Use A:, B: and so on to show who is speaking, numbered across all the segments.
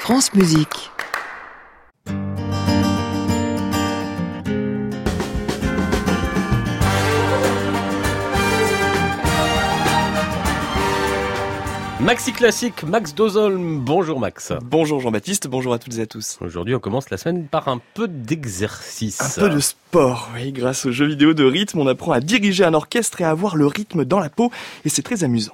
A: France Musique.
B: Maxi Classique, Max Dozolm. Bonjour Max.
C: Bonjour Jean-Baptiste, bonjour à toutes et à tous.
B: Aujourd'hui, on commence la semaine par un peu d'exercice.
C: Un peu de sport, oui. Grâce aux jeux vidéo de rythme, on apprend à diriger un orchestre et à avoir le rythme dans la peau. Et c'est très amusant.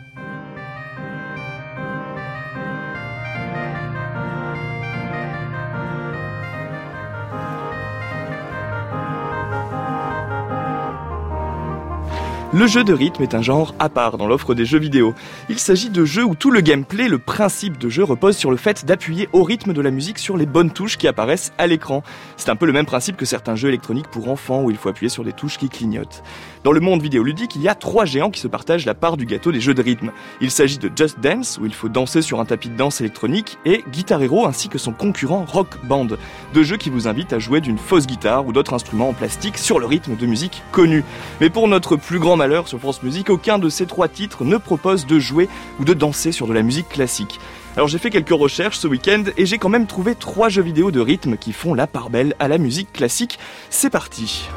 C: Le jeu de rythme est un genre à part dans l'offre des jeux vidéo. Il s'agit de jeux où tout le gameplay, le principe de jeu, repose sur le fait d'appuyer au rythme de la musique sur les bonnes touches qui apparaissent à l'écran. C'est un peu le même principe que certains jeux électroniques pour enfants où il faut appuyer sur des touches qui clignotent. Dans le monde vidéoludique, il y a 3 géants qui se partagent la part du gâteau des jeux de rythme. Il s'agit de Just Dance, où il faut danser sur un tapis de danse électronique, et Guitar Hero ainsi que son concurrent Rock Band. 2 jeux qui vous invitent à jouer d'une fausse guitare ou d'autres instruments en plastique sur le rythme de musique connu. Mais pour notre plus grand malheur sur France Musique, aucun de ces 3 titres ne propose de jouer ou de danser sur de la musique classique. Alors j'ai fait quelques recherches ce week-end et j'ai quand même trouvé 3 jeux vidéo de rythme qui font la part belle à la musique classique. C'est parti!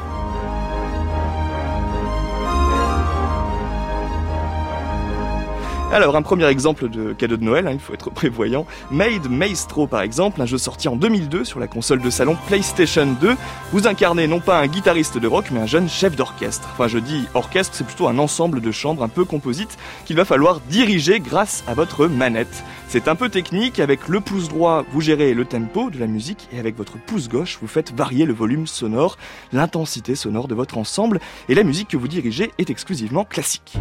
C: Alors, un premier exemple de cadeau de Noël, il faut être prévoyant. Made Maestro, par exemple, un jeu sorti en 2002 sur la console de salon PlayStation 2. Vous incarnez non pas un guitariste de rock, mais un jeune chef d'orchestre. Enfin, je dis orchestre, c'est plutôt un ensemble de chambres un peu composites qu'il va falloir diriger grâce à votre manette. C'est un peu technique, avec le pouce droit, vous gérez le tempo de la musique, et avec votre pouce gauche, vous faites varier le volume sonore, l'intensité sonore de votre ensemble, et la musique que vous dirigez est exclusivement classique.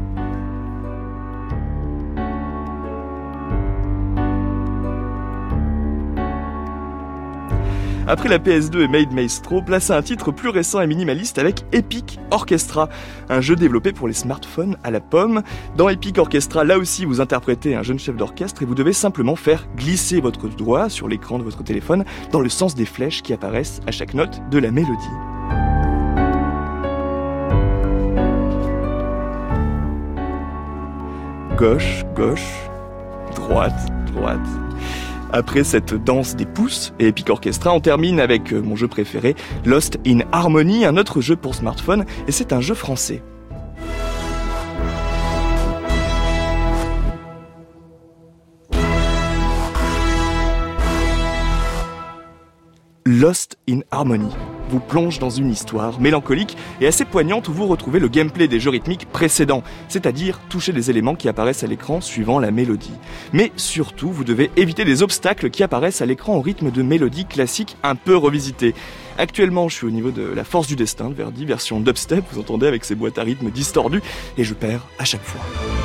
C: Après la PS2 et Made Maestro, place à un titre plus récent et minimaliste avec Epic Orchestra, un jeu développé pour les smartphones à la pomme. Dans Epic Orchestra, là aussi vous interprétez un jeune chef d'orchestre et vous devez simplement faire glisser votre doigt sur l'écran de votre téléphone dans le sens des flèches qui apparaissent à chaque note de la mélodie. Gauche, gauche, droite, droite. Après cette danse des pouces et Epic Orchestra, on termine avec mon jeu préféré, Lost in Harmony, un autre jeu pour smartphone, et c'est un jeu français. Lost in Harmony vous plonge dans une histoire mélancolique et assez poignante où vous retrouvez le gameplay des jeux rythmiques précédents, c'est-à-dire toucher les éléments qui apparaissent à l'écran suivant la mélodie. Mais surtout, vous devez éviter les obstacles qui apparaissent à l'écran au rythme de mélodies classiques un peu revisitées. Actuellement, je suis au niveau de La Force du Destin de Verdi, version dubstep, vous entendez, avec ses boîtes à rythme distordues, et je perds à chaque fois.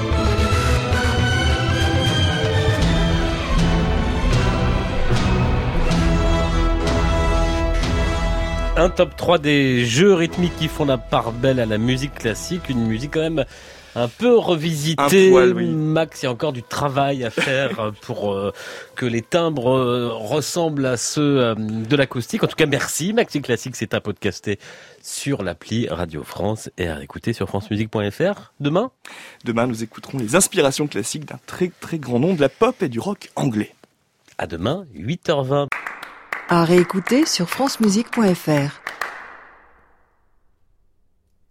B: Un top 3 des jeux rythmiques qui font la part belle à la musique classique, une musique quand même un peu revisitée.
C: Un poil, oui.
B: Max, il y a encore du travail à faire pour que les timbres ressemblent à ceux de l'acoustique. En tout cas, merci. Maxi Classique, c'est à podcaster sur l'appli Radio France et à écouter sur francemusique.fr. Demain,
C: nous écouterons les inspirations classiques d'un très très grand nom de la pop et du rock anglais.
B: À demain, 8h20.
A: À réécouter sur francemusique.fr.